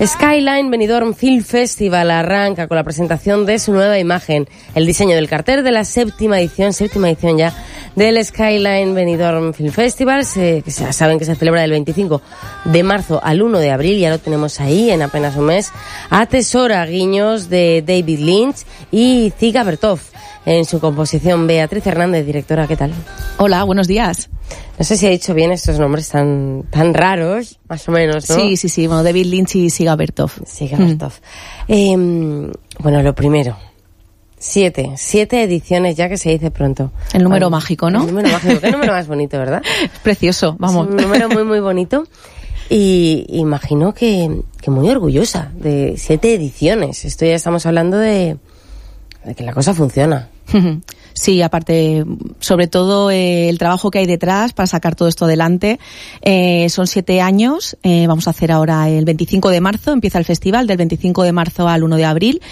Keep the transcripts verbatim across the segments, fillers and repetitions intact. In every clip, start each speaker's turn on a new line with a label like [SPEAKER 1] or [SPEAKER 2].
[SPEAKER 1] Skyline Benidorm Film Festival arranca con la presentación de su nueva imagen, el diseño del cartel de la séptima edición, séptima edición ya, del Skyline Benidorm Film Festival, se, que ya saben que se celebra del veinticinco de marzo al uno de abril, ya lo tenemos ahí en apenas un mes. Atesora guiños de David Lynch y Dziga Vertov en su composición. Beatriz Hernández, directora, ¿qué tal?
[SPEAKER 2] Hola, buenos días.
[SPEAKER 1] No sé si he dicho bien estos nombres tan tan raros, más o menos, ¿no?
[SPEAKER 2] Sí, sí, sí. Bueno, David Lynch y Dziga Vertov.
[SPEAKER 1] Dziga Vertov. Mm. Eh, bueno, lo primero, siete, siete ediciones ya, que se dice pronto.
[SPEAKER 2] El número
[SPEAKER 1] bueno,
[SPEAKER 2] mágico, ¿no?
[SPEAKER 1] El número mágico, qué número más bonito, ¿verdad?
[SPEAKER 2] Es precioso, vamos.
[SPEAKER 1] Es un número muy, muy bonito. Y imagino que, que muy orgullosa de siete ediciones. Esto ya estamos hablando de, de que la cosa funciona.
[SPEAKER 2] Sí, aparte, sobre todo eh, el trabajo que hay detrás para sacar todo esto adelante. Eh, son siete años, eh, vamos a hacer ahora el veinticinco de marzo, empieza el festival, del veinticinco de marzo al uno de abril.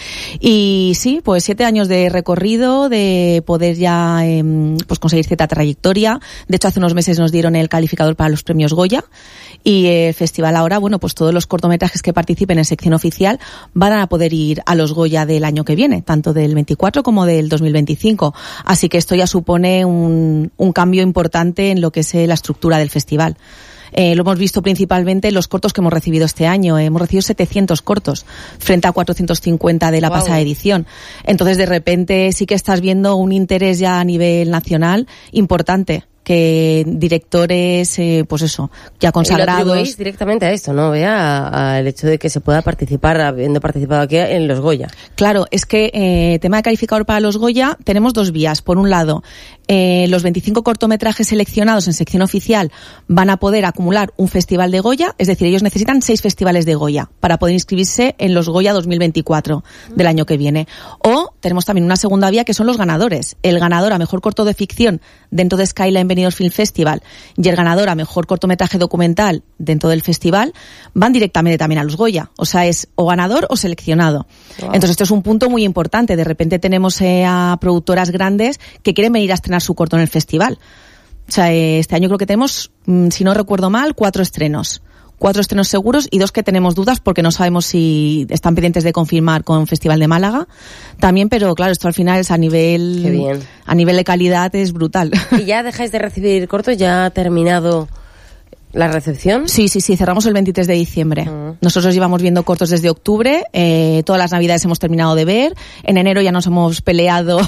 [SPEAKER 2] Y sí, pues siete años de recorrido, de poder ya eh, pues conseguir cierta trayectoria. De hecho, hace unos meses nos dieron el calificador para los premios Goya. Y el festival ahora, bueno, pues todos los cortometrajes que participen en sección oficial van a poder ir a los Goya del año que viene, tanto del veinticuatro como del dos mil veinticinco. Así que esto ya supone un, un cambio importante en lo que es la estructura del festival. Eh, lo hemos visto principalmente en los cortos que hemos recibido este año. Eh, hemos recibido setecientos cortos frente a cuatrocientos cincuenta de la wow. pasada edición. Entonces, de repente sí que estás viendo un interés ya a nivel nacional importante, que directores, eh, pues eso, ya consagrados.
[SPEAKER 1] Y lo atribuís directamente a esto, ¿no? Vea, al hecho de que se pueda participar, habiendo participado aquí en los Goya.
[SPEAKER 2] Claro, es que eh, tema de calificador para los Goya, tenemos dos vías. Por un lado, eh, los veinticinco cortometrajes seleccionados en sección oficial van a poder acumular un festival de Goya, es decir, ellos necesitan seis festivales de Goya para poder inscribirse en los Goya dos mil veinticuatro del año que viene. O tenemos también una segunda vía, que son los ganadores. El ganador a mejor corto de ficción dentro de Skyline Benidorm Film Festival y el ganador a mejor cortometraje documental dentro del festival van directamente también a los Goya. O sea, es o ganador o seleccionado. Wow. Entonces, esto es un punto muy importante. De repente tenemos eh, a productoras grandes que quieren venir a estrenar su corto en el festival. O sea, eh, este año creo que tenemos, mmm, si no recuerdo mal, cuatro estrenos. Cuatro estrenos seguros y dos que tenemos dudas porque no sabemos si están pendientes de confirmar con Festival de Málaga también, pero claro, esto al final es a nivel
[SPEAKER 1] Qué bien.
[SPEAKER 2] a nivel de calidad es brutal.
[SPEAKER 1] ¿Y ya dejáis de recibir cortos? ¿Ya ha terminado la recepción?
[SPEAKER 2] Sí, sí, sí, cerramos el veintitrés de diciembre. Uh-huh. Nosotros llevamos viendo cortos desde octubre, eh, todas las navidades hemos terminado de ver, en enero ya nos hemos peleado,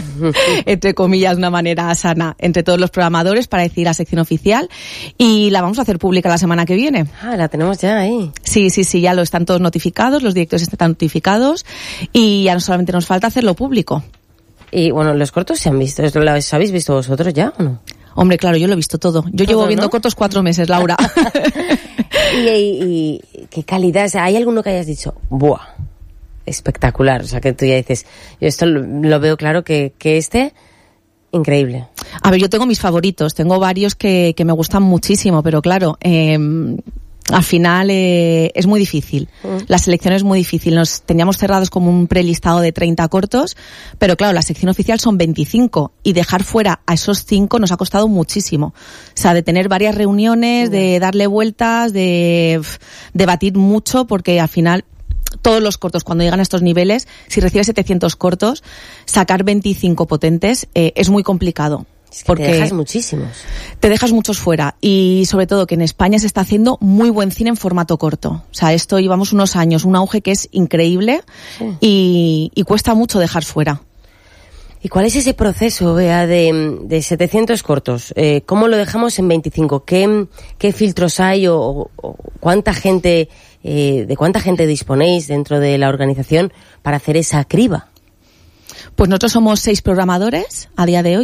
[SPEAKER 2] entre comillas, de una manera sana, entre todos los programadores para decidir la sección oficial, y la vamos a hacer pública la semana que viene.
[SPEAKER 1] Ah, la tenemos ya ahí.
[SPEAKER 2] Sí, sí, sí, ya lo están todos notificados, los directores están notificados, y ya no solamente nos falta hacerlo público.
[SPEAKER 1] Y bueno, los cortos se han visto, ¿los habéis visto vosotros ya o no?
[SPEAKER 2] Hombre, claro, yo lo he visto todo. Yo todo, llevo viendo ¿no? cortos cuatro meses, Laura.
[SPEAKER 1] y, y, y qué calidad. O sea, ¿hay alguno que hayas dicho, buah, espectacular? O sea, que tú ya dices, yo esto lo, lo veo claro que, que este, increíble.
[SPEAKER 2] A ver, yo tengo mis favoritos. Tengo varios que, que me gustan muchísimo, pero claro, eh, al final eh, es muy difícil. Mm. La selección es muy difícil. Nos teníamos cerrados como un prelistado de treinta cortos, pero claro, la sección oficial son veinticinco y dejar fuera a esos cinco nos ha costado muchísimo. O sea, de tener varias reuniones, mm. de darle vueltas, de pff, debatir mucho, porque al final todos los cortos, cuando llegan a estos niveles, si recibes setecientos cortos, sacar veinticinco potentes eh, es muy complicado.
[SPEAKER 1] Es que porque te dejas muchísimos.
[SPEAKER 2] Te dejas muchos fuera. Y sobre todo que en España se está haciendo muy buen cine en formato corto. O sea, esto llevamos unos años, un auge que es increíble sí. y, y cuesta mucho dejar fuera.
[SPEAKER 1] ¿Y cuál es ese proceso, Bea, de, de setecientos cortos? Eh, ¿Cómo lo dejamos en veinticinco? ¿Qué, qué filtros hay o, o cuánta gente, eh, de cuánta gente disponéis dentro de la organización para hacer esa criba?
[SPEAKER 2] Pues nosotros somos seis programadores a día de hoy,